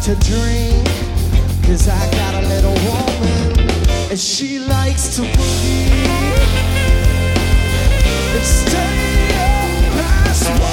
to drink, 'cause I got a little woman, and she likes to boogie and stay up past 1.